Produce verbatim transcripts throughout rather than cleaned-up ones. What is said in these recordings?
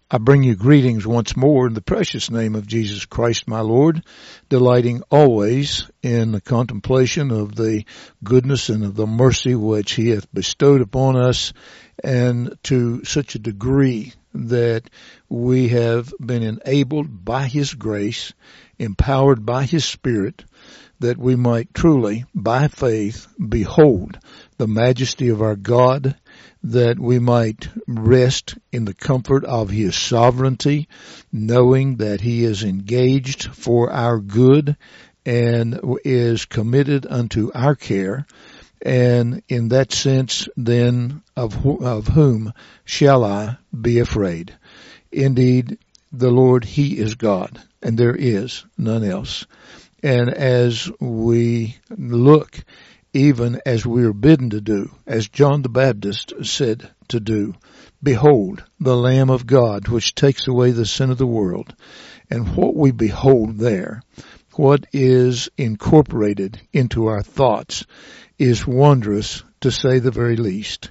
I bring you greetings once more in the precious name of Jesus Christ, my Lord, delighting always in the contemplation of the goodness and of the mercy which he hath bestowed upon us, and to such a degree that we have been enabled by his grace, empowered by his Spirit, that we might truly, by faith, behold the majesty of our God, that we might rest in the comfort of his sovereignty, knowing that he is engaged for our good and is committed unto our care. And in that sense, then, of, wh- of whom shall I be afraid? Indeed, the Lord, he is God, and there is none else. And as we look, even as we are bidden to do, as John the Baptist said to do, behold, the Lamb of God, which takes away the sin of the world. And what we behold there, what is incorporated into our thoughts, is wondrous, to say the very least.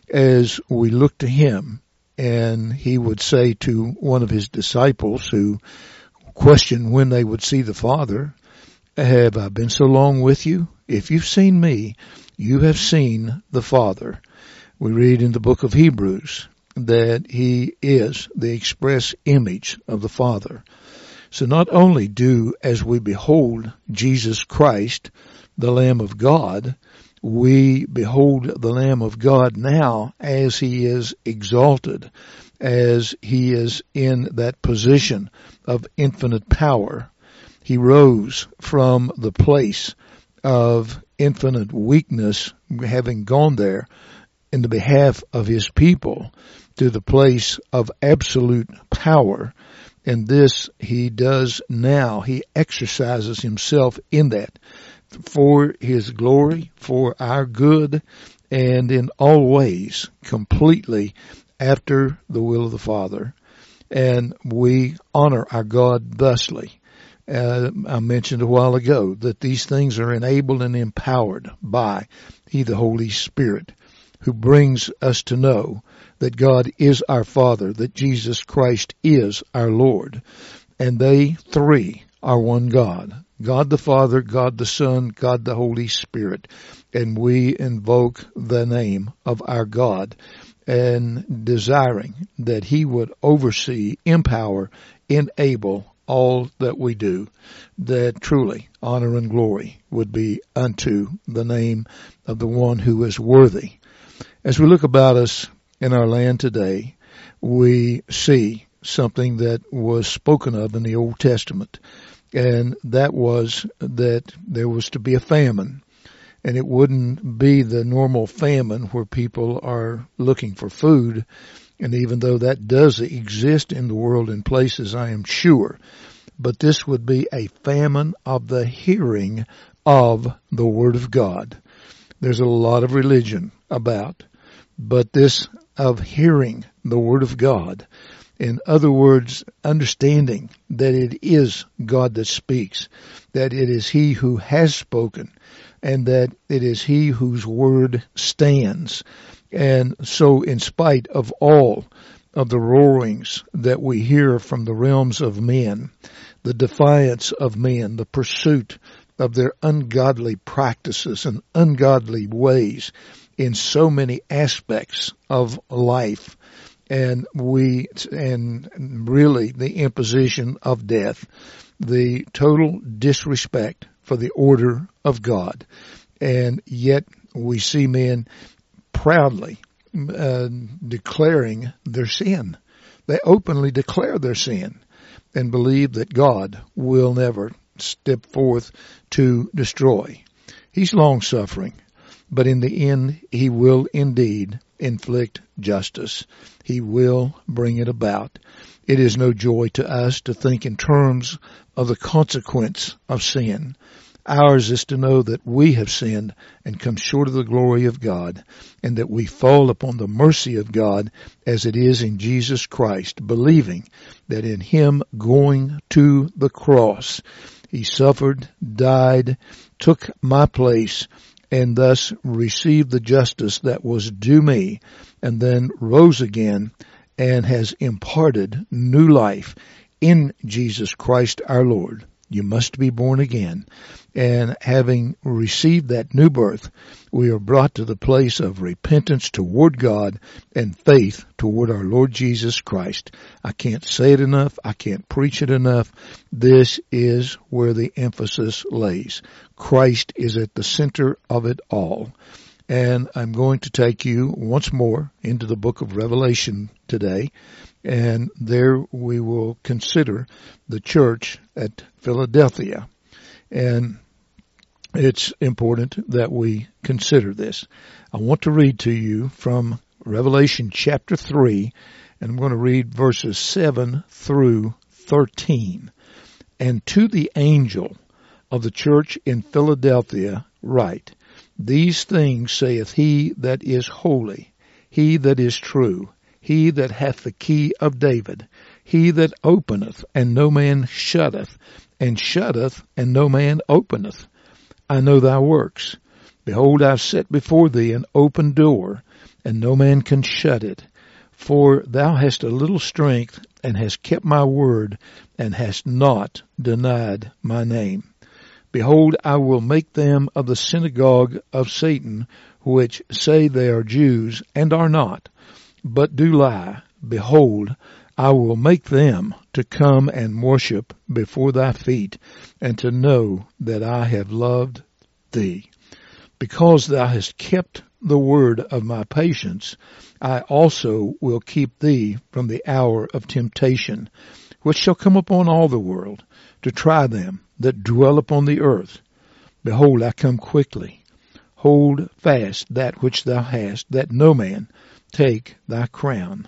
As we look to him, and he would say to one of his disciples who questioned when they would see the Father, have I been so long with you? If you've seen me, you have seen the Father. We read in the book of Hebrews that he is the express image of the Father. So not only do, as we behold Jesus Christ, the Lamb of God, we behold the Lamb of God now as he is exalted, as he is in that position of infinite power. He rose from the place of infinite weakness, having gone there in the behalf of his people, to the place of absolute power. And this he does now. He exercises himself in that for his glory, for our good, and in all ways completely after the will of the Father. And we honor our God thusly. Uh, I mentioned a while ago that these things are enabled and empowered by he, the Holy Spirit, who brings us to know that God is our Father, that Jesus Christ is our Lord, and they three are one God. God the Father, God the Son, God the Holy Spirit, and we invoke the name of our God, and desiring that he would oversee, empower, enable all that we do, that truly honor and glory would be unto the name of the one who is worthy. As we look about us in our land today, we see something that was spoken of in the Old Testament, and that was that there was to be a famine. And it wouldn't be the normal famine where people are looking for food. And even though that does exist in the world in places, I am sure, but this would be a famine of the hearing of the Word of God. There's a lot of religion about, but this of hearing the Word of God, in other words, understanding that it is God that speaks, that it is he who has spoken, and that it is he whose word stands. And so in spite of all of the roarings that we hear from the realms of men, the defiance of men, the pursuit of their ungodly practices and ungodly ways in so many aspects of life, and we, and really the imposition of death, the total disrespect for the order of God, and yet we see men proudly uh, declaring their sin. They openly declare their sin and believe that God will never step forth to destroy. He's long-suffering, but in the end, he will indeed inflict justice. He will bring it about. It is no joy to us to think in terms of the consequence of sin. Ours is to know that we have sinned and come short of the glory of God, and that we fall upon the mercy of God as it is in Jesus Christ, believing that in him going to the cross, he suffered, died, took my place, and thus received the justice that was due me, and then rose again and has imparted new life in Jesus Christ our Lord. You must be born again. And having received that new birth, we are brought to the place of repentance toward God and faith toward our Lord Jesus Christ. I can't say it enough. I can't preach it enough. This is where the emphasis lays. Christ is at the center of it all. And I'm going to take you once more into the book of Revelation today. And there we will consider the church at Philadelphia. And it's important that we consider this. I want to read to you from Revelation chapter three, and I'm going to read verses seven through thirteen. And to the angel of the church in Philadelphia write, These things saith he that is holy, he that is true, he that hath the key of David, he that openeth, and no man shutteth, and shutteth, and no man openeth. I know thy works. Behold, I set before thee an open door, and no man can shut it. For thou hast a little strength, and hast kept my word, and hast not denied my name. Behold, I will make them of the synagogue of Satan, which say they are Jews, and are not, but do lie. Behold, I will make them to come and worship before thy feet, and to know that I have loved thee. Because thou hast kept the word of my patience, I also will keep thee from the hour of temptation, which shall come upon all the world, to try them that dwell upon the earth. Behold, I come quickly. Hold fast that which thou hast, that no man take thy crown.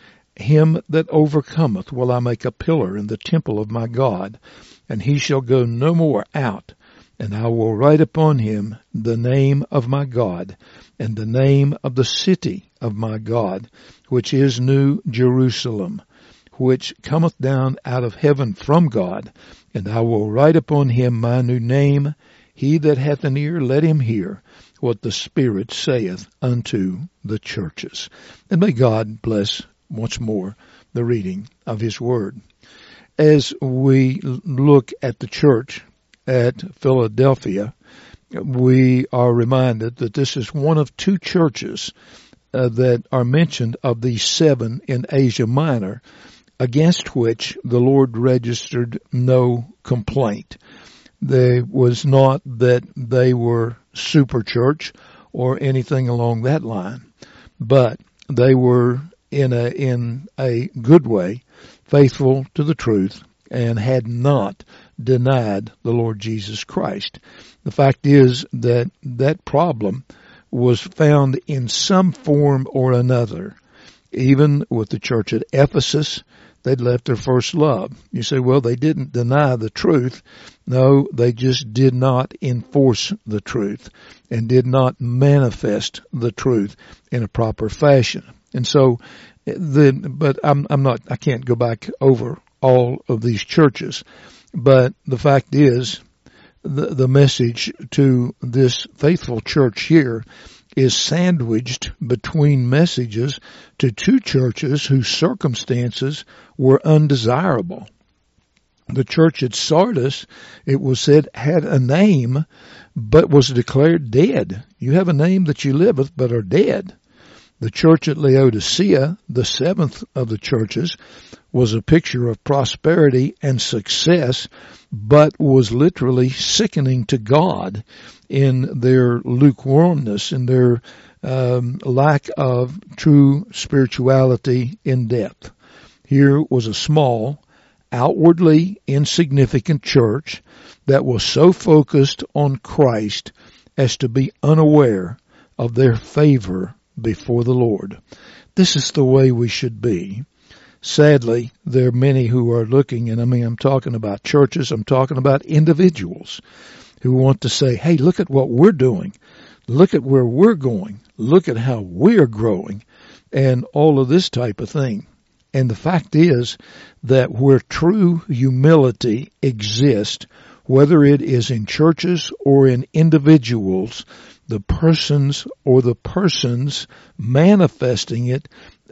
Him that overcometh will I make a pillar in the temple of my God, and he shall go no more out. And I will write upon him the name of my God, and the name of the city of my God, which is New Jerusalem, which cometh down out of heaven from God. And I will write upon him my new name. He that hath an ear, let him hear what the Spirit saith unto the churches. And may God bless once more the reading of his word. As we look at the church at Philadelphia, we are reminded that this is one of two churches uh, that are mentioned of these seven in Asia Minor, against which the Lord registered no complaint. There was not that they were super church or anything along that line, but they were in a in a good way faithful to the truth and had not denied the Lord Jesus Christ. The fact is that that problem was found in some form or another. Even with the church at Ephesus, they'd left their first love. You say, well, they didn't deny the truth. No, they just did not enforce the truth and did not manifest the truth in a proper fashion. And so, the, but I'm, I'm not, I can't go back over all of these churches. But the fact is, the, the message to this faithful church here is sandwiched between messages to two churches whose circumstances were undesirable. The church at Sardis, it was said, had a name, but was declared dead. You have a name that you liveth, but are dead. The church at Laodicea, the seventh of the churches, was a picture of prosperity and success, but was literally sickening to God in their lukewarmness, in their um, lack of true spirituality in depth. Here was a small, outwardly insignificant church that was so focused on Christ as to be unaware of their favor before the Lord. This is the way we should be. Sadly, there are many who are looking, and I mean, I'm talking about churches, I'm talking about individuals who want to say, hey, look at what we're doing. Look at where we're going. Look at how we're growing, and all of this type of thing. And the fact is that where true humility exists, whether it is in churches or in individuals, the persons or the persons manifesting it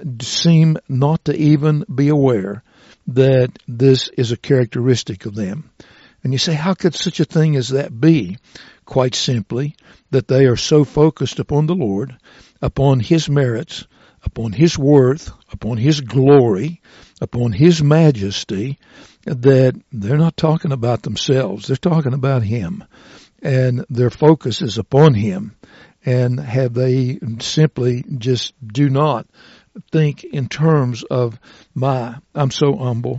seem not to even be aware that this is a characteristic of them. And you say, how could such a thing as that be? Quite simply, that they are so focused upon the Lord, upon His merits, upon His worth, upon His glory, upon His majesty, that they're not talking about themselves. They're talking about Him. And their focus is upon Him. And have they simply just do not think in terms of my, I'm so humble.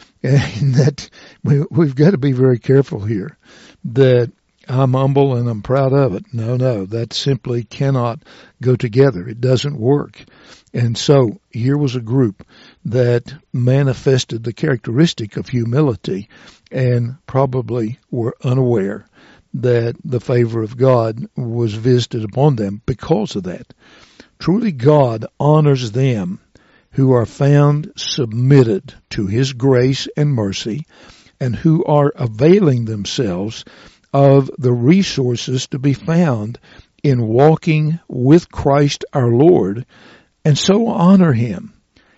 And that we, we've got to be very careful here that I'm humble and I'm proud of it. No, no, that simply cannot go together. It doesn't work. And so here was a group that manifested the characteristic of humility and probably were unaware that the favor of God was visited upon them because of that. Truly God honors them who are found submitted to His grace and mercy and who are availing themselves of the resources to be found in walking with Christ our Lord, and so honor Him.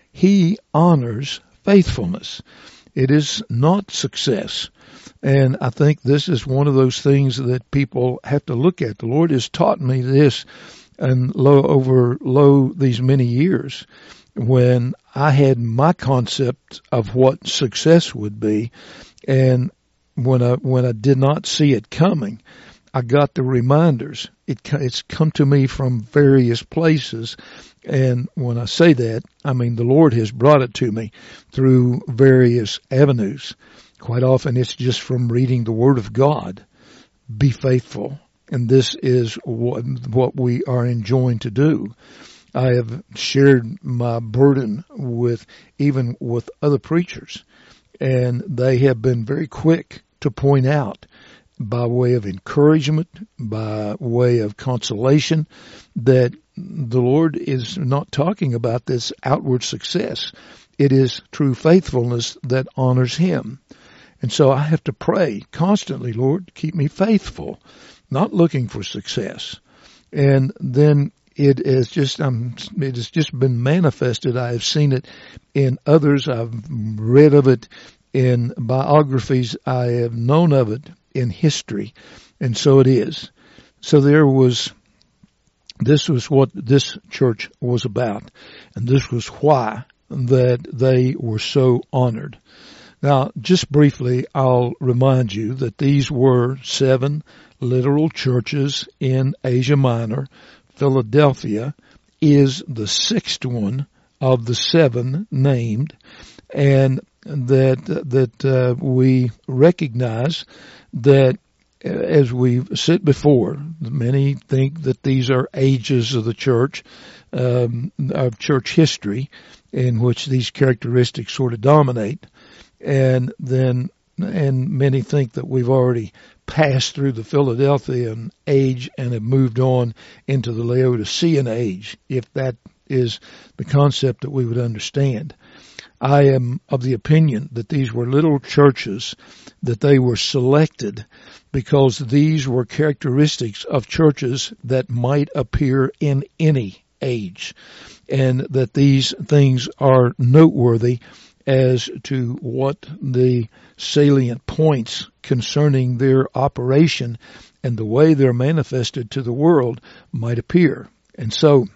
He honors faithfulness. It is not success. And I think this is one of those things that people have to look at. The Lord has taught me this and lo, over lo these many years when I had my concept of what success would be, and when I when I did not see it coming, I got the reminders. It it's come to me from various places, and when I say that, I mean the Lord has brought it to me through various avenues. Quite often, it's just from reading the Word of God. Be faithful, and this is what what we are enjoined to do. I have shared my burden with even with other preachers, and they have been very quick to point out by way of encouragement, by way of consolation, that the Lord is not talking about this outward success. It is true faithfulness that honors Him. And so I have to pray constantly, Lord, keep me faithful, not looking for success. And then it is just, um, it has just been manifested. I have seen it in others. I've read of it in biographies. I have known of it in history. And so it is. So there was, this was what this church was about. And this was why that they were so honored. Now, just briefly, I'll remind you that these were seven literal churches in Asia Minor. Philadelphia is the sixth one of the seven named, and that that uh, we recognize that as we sit before, many think that these are ages of the church, um, of church history, in which these characteristics sort of dominate. And then, and many think that we've already passed through the Philadelphian age and have moved on into the Laodicean age, if that is the concept that we would understand. I am of the opinion that these were little churches, that they were selected because these were characteristics of churches that might appear in any age, and that these things are noteworthy as to what the salient points concerning their operation and the way they're manifested to the world might appear. And so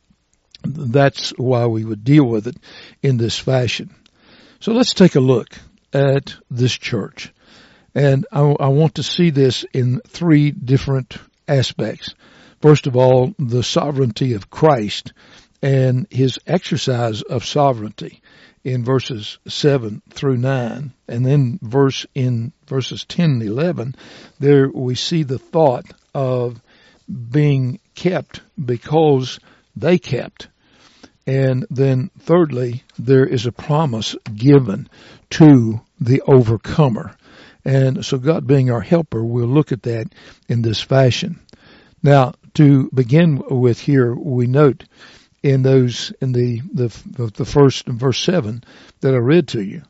that's why we would deal with it in this fashion. So let's take a look at this church. And I, I want to see this in three different aspects. First of all, the sovereignty of Christ and His exercise of sovereignty in verses seven through nine. And then verse in verses ten and eleven, there we see the thought of being kept because they kept. And then thirdly, there is a promise given to the overcomer. And so God being our helper, we'll look at that in this fashion. Now, to begin with here, we note in those, in the, the, the first, in verse seven that I read to you,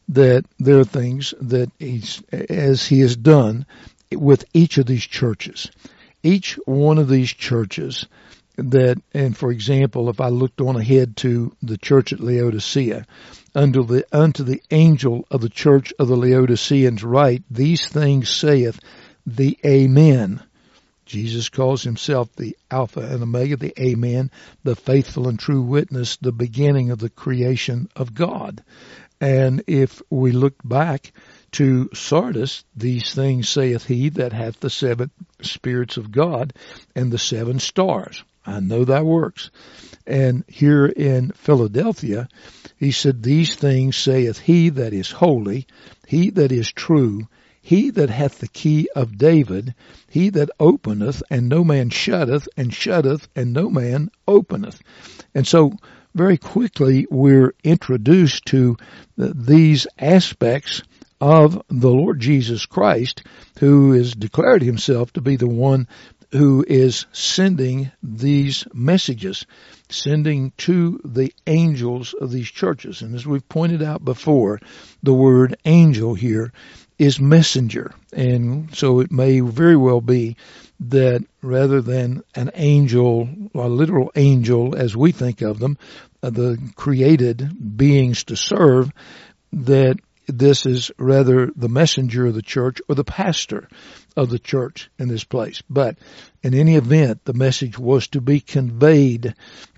that there are things that he's, as he has done with each of these churches, each one of these churches that, and for example, if I looked on ahead to the church at Laodicea, unto the, unto the angel of the church of the Laodiceans write, these things saith the Amen. Jesus calls himself the Alpha and Omega, the Amen, the faithful and true witness, the beginning of the creation of God. And if we look back to Sardis, these things saith he that hath the seven spirits of God and the seven stars. I know thy works. And here in Philadelphia, he said, these things saith he that is holy, he that is true, he that hath the key of David, he that openeth, and no man shutteth, and shutteth, and no man openeth. And so very quickly we're introduced to these aspects of the Lord Jesus Christ, who has declared himself to be the one who is sending these messages, sending to the angels of these churches. And as we've pointed out before, the word angel here is messenger. And so it may very well be that rather than an angel, a literal angel as we think of them, uh, the created beings to serve, that this is rather the messenger of the church or the pastor of the church in this place. But in any event, the message was to be conveyed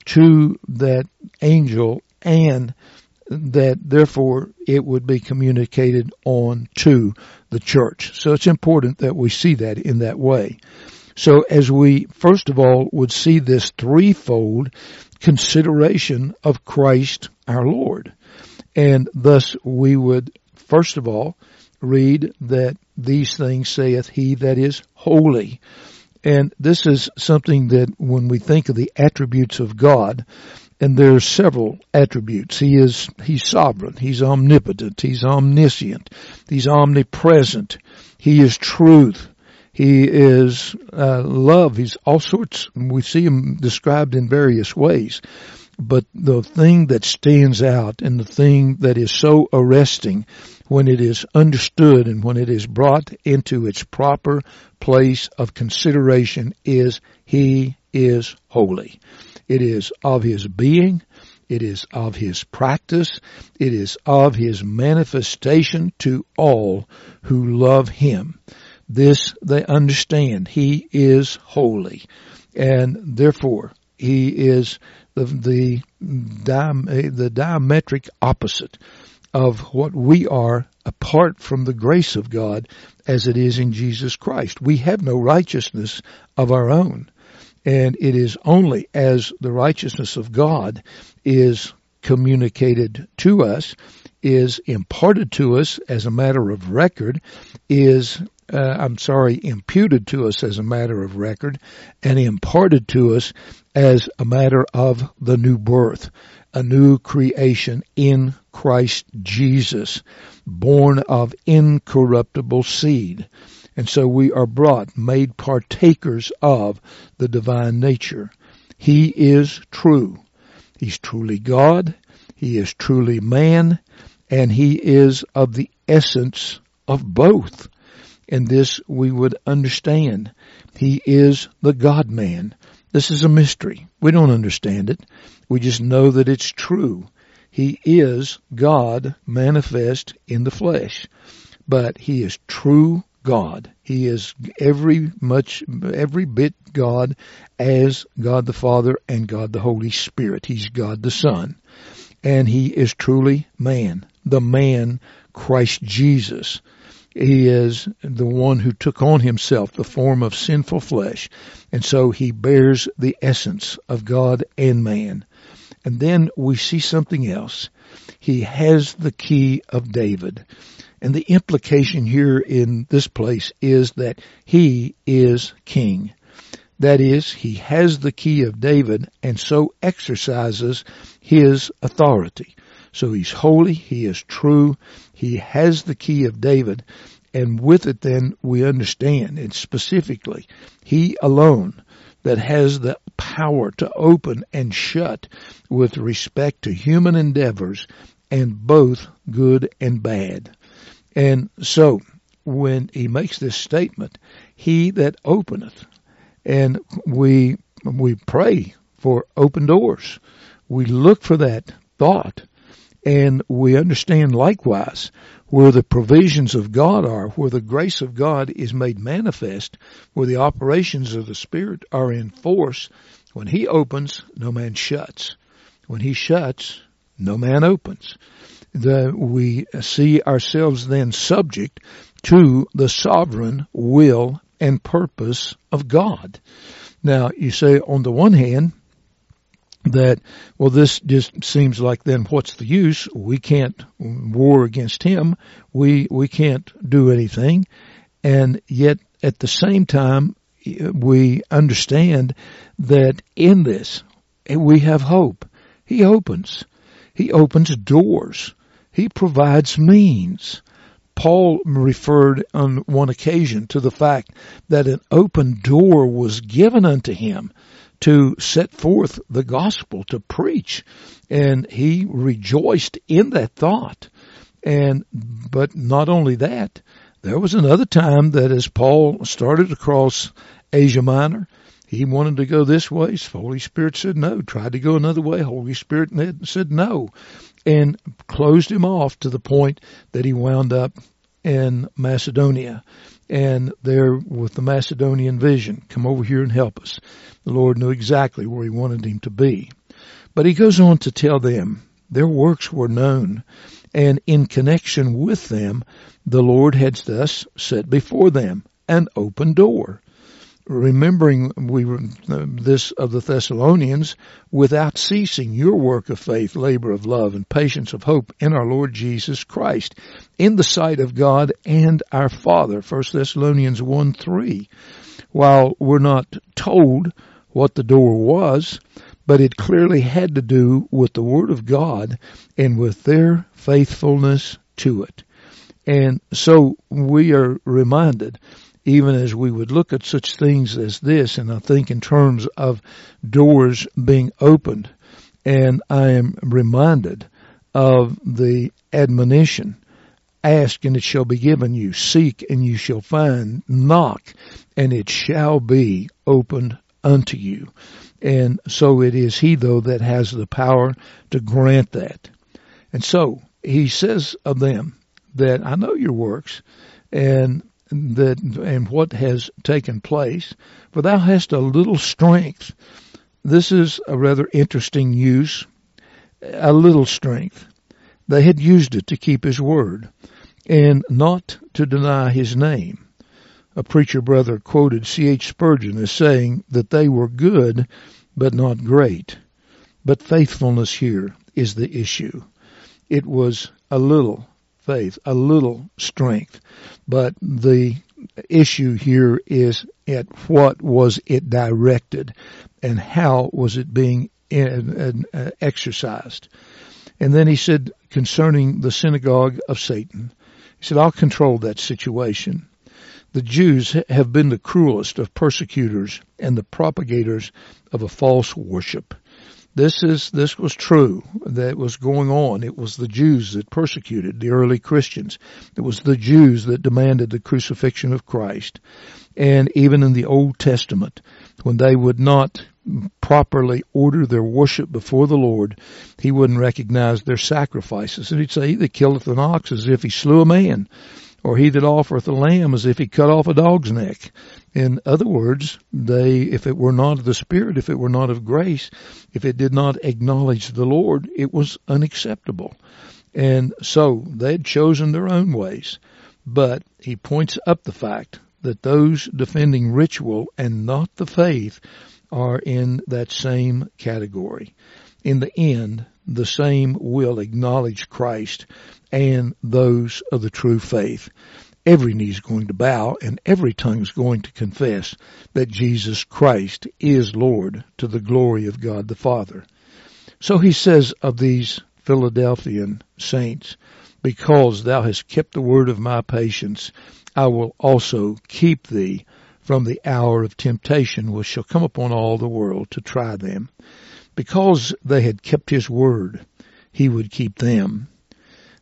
to that angel, and that therefore it would be communicated on to the church. So it's important that we see that in that way. So as we first of all would see this threefold consideration of Christ our Lord, and thus we would first of all read that these things saith he that is holy. And this is something that when we think of the attributes of God, and there are several attributes. He is, he's sovereign. He's omnipotent. He's omniscient. He's omnipresent. He is truth. He is uh, love. He's all sorts. We see him described in various ways. But the thing that stands out and the thing that is so arresting when it is understood and when it is brought into its proper place of consideration is he is holy. It is of his being. It is of his practice. It is of his manifestation to all who love him. This they understand. He is holy. And therefore, he is the, the, the diametric opposite of what we are apart from the grace of God as it is in Jesus Christ. We have no righteousness of our own. And it is only as the righteousness of God is communicated to us, is imparted to us as a matter of record, is, uh, I'm sorry, imputed to us as a matter of record, and imparted to us as a matter of the new birth, a new creation in Christ Jesus, born of incorruptible seed. And so we are brought, made partakers of the divine nature. He is true. He's truly God. He is truly man. And he is of the essence of both. And this we would understand. He is the God-man. This is a mystery. We don't understand it. We just know that it's true. He is God manifest in the flesh. But he is true God. He is every much, every bit God as God the Father and God the Holy Spirit. He's God the Son. And he is truly man, the man Christ Jesus. He is the one who took on himself the form of sinful flesh. And so he bears the essence of God and man. And then we see something else. He has the key of David. And the implication here in this place is that he is king. That is, he has the key of David and so exercises his authority. So he's holy, he is true, he has the key of David, and with it then we understand, and specifically, he alone that has the power to open and shut with respect to human endeavors and both good and bad. And so when he makes this statement, he that openeth, and we we pray for open doors. We look for that thought, and we understand likewise where the provisions of God are, where the grace of God is made manifest, where the operations of the Spirit are in force. When he opens, no man shuts. When he shuts, no man opens. The, we see ourselves then subject to the sovereign will and purpose of God. Now, you say on the one hand that, well, this just seems like then what's the use? We can't war against him. We, we can't do anything. And yet at the same time, we understand that in this, we have hope. He opens. He opens doors. He provides means. Paul referred on one occasion to the fact that an open door was given unto him to set forth the gospel, to preach. And he rejoiced in that thought. And, but not only that, there was another time that as Paul started across Asia Minor, he wanted to go this way. The Holy Spirit said no. Tried to go another way. Holy Spirit said no. And closed him off to the point that he wound up in Macedonia. And there with the Macedonian vision, come over here and help us. The Lord knew exactly where he wanted him to be. But he goes on to tell them their works were known. And in connection with them, the Lord had thus set before them an open door. Remembering we were, uh, this of the Thessalonians, without ceasing your work of faith, labor of love, and patience of hope in our Lord Jesus Christ, in the sight of God and our Father. First Thessalonians one three. While we're not told what the door was, but it clearly had to do with the Word of God and with their faithfulness to it. And so we are reminded, even as we would look at such things as this, and I think in terms of doors being opened, and I am reminded of the admonition, ask and it shall be given you, seek and you shall find, knock and it shall be opened unto you. And so it is he, though, that has the power to grant that. And so he says of them that I know your works, and that and what has taken place, for thou hast a little strength. This is a rather interesting use, a little strength. They had used it to keep his word and not to deny his name. A preacher brother quoted C H Spurgeon as saying that they were good but not great. But faithfulness here is the issue. It was a little faith, a little strength. But the issue here is at what was it directed and how was it being exercised. And then he said concerning the synagogue of Satan, he said, I'll control that situation. The Jews have been the cruelest of persecutors and the propagators of a false worship. This is, this was true that was going on. It was the Jews that persecuted the early Christians. It was the Jews that demanded the crucifixion of Christ. And even in the Old Testament, when they would not properly order their worship before the Lord, he wouldn't recognize their sacrifices. And he'd say, he that killeth an ox as if he slew a man, or he that offereth a lamb as if he cut off a dog's neck. In other words, they, if it were not of the Spirit, if it were not of grace, if it did not acknowledge the Lord, it was unacceptable. And so they had chosen their own ways. But he points up the fact that those defending ritual and not the faith are in that same category. In the end, the same will acknowledge Christ and those of the true faith. Every knee is going to bow and every tongue is going to confess that Jesus Christ is Lord, to the glory of God the Father. So he says of these Philadelphian saints, because thou hast kept the word of my patience, I will also keep thee from the hour of temptation which shall come upon all the world to try them. Because they had kept his word, he would keep them.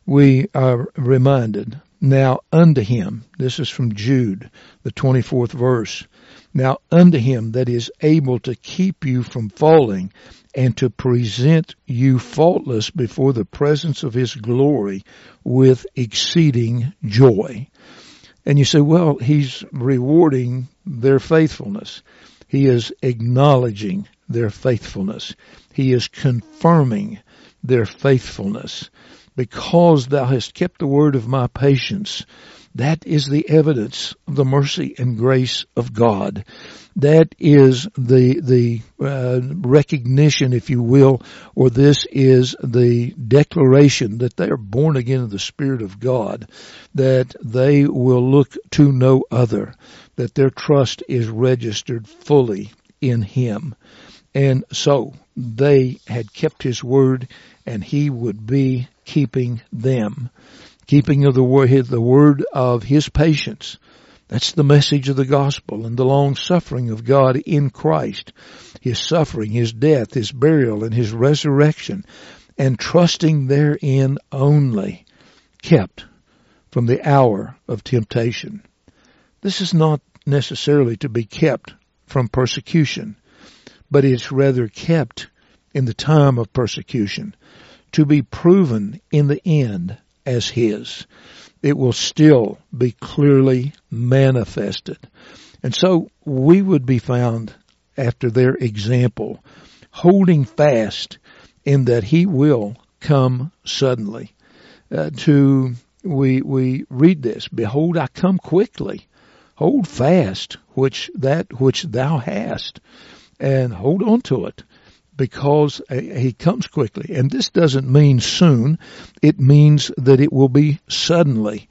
we are reminded, now unto him, this is from Jude, the twenty-fourth verse, now unto him that is able to keep you from falling and to present you faultless before the presence of his glory with exceeding joy. And you say, well, he's rewarding their faithfulness. He is acknowledging their faithfulness. He is confirming their faithfulness. Because thou hast kept the word of my patience, that is the evidence of the mercy and grace of God. That is the the uh, recognition, if you will, or this is the declaration that they are born again of the Spirit of God, that they will look to no other, that their trust is registered fully in him. And so they had kept his word, and he would be keeping them. Keeping of the word, the word of his patience. That's the message of the gospel and the long suffering of God in Christ. His suffering, his death, his burial, and his resurrection. And trusting therein only, kept from the hour of temptation. This is not necessarily to be kept from persecution, but it's rather kept in the time of persecution, to be proven in the end as his. It will still be clearly manifested. And so we would be found, after their example, holding fast in that he will come suddenly. Uh, to we we read this, behold, I come quickly. Hold fast which that which thou hast, and hold on to it, because he comes quickly. And this doesn't mean soon. It means that it will be suddenly.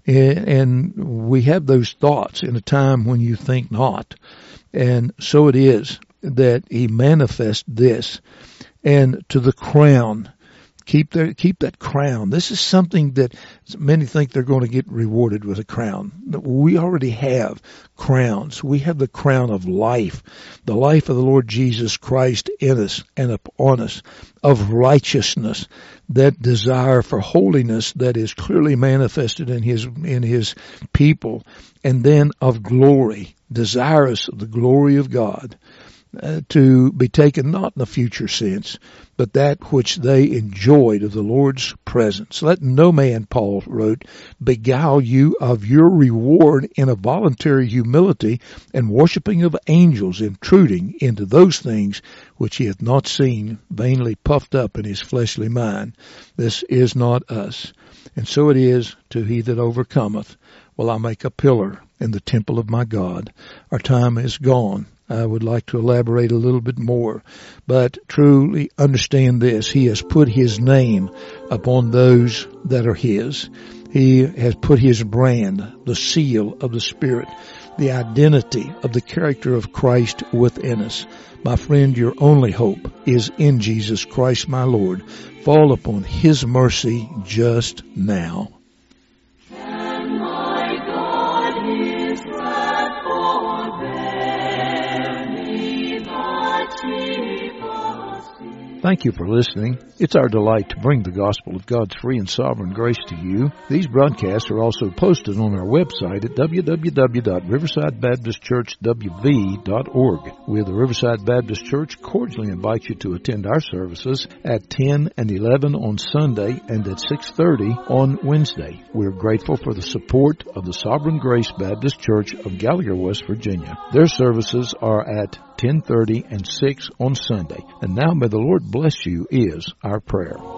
And we have those thoughts in a time when you think not. And so it is that he manifests this. And to the crown, keep their, keep that crown. This is something that many think they're going to get rewarded with a crown. We already have crowns. We have the crown of life, the life of the Lord Jesus Christ in us and upon us, of righteousness, that desire for holiness that is clearly manifested in his, in his people, and then of glory, desirous of the glory of God. Uh, to be taken not in the future sense, but that which they enjoyed of the Lord's presence. Let no man, Paul wrote, beguile you of your reward in a voluntary humility and worshiping of angels, intruding into those things which he hath not seen, vainly puffed up in his fleshly mind. This is not us. And so it is to he that overcometh, will I make a pillar in the temple of my God. Our time is gone. I would like to elaborate a little bit more, but truly understand this. He has put his name upon those that are his. He has put his brand, the seal of the Spirit, the identity of the character of Christ within us. My friend, your only hope is in Jesus Christ, my Lord. Fall upon his mercy just now. Thank you for listening. It's our delight to bring the gospel of God's free and sovereign grace to you. These broadcasts are also posted on our website at w w w dot riverside baptist church w v dot org. We of the Riverside Baptist Church cordially invite you to attend our services at ten and eleven on Sunday and at six thirty on Wednesday. We're grateful for the support of the Sovereign Grace Baptist Church of Gallagher, West Virginia. Their services are at ten thirty and six on Sunday. And now may the Lord bless you is our prayer.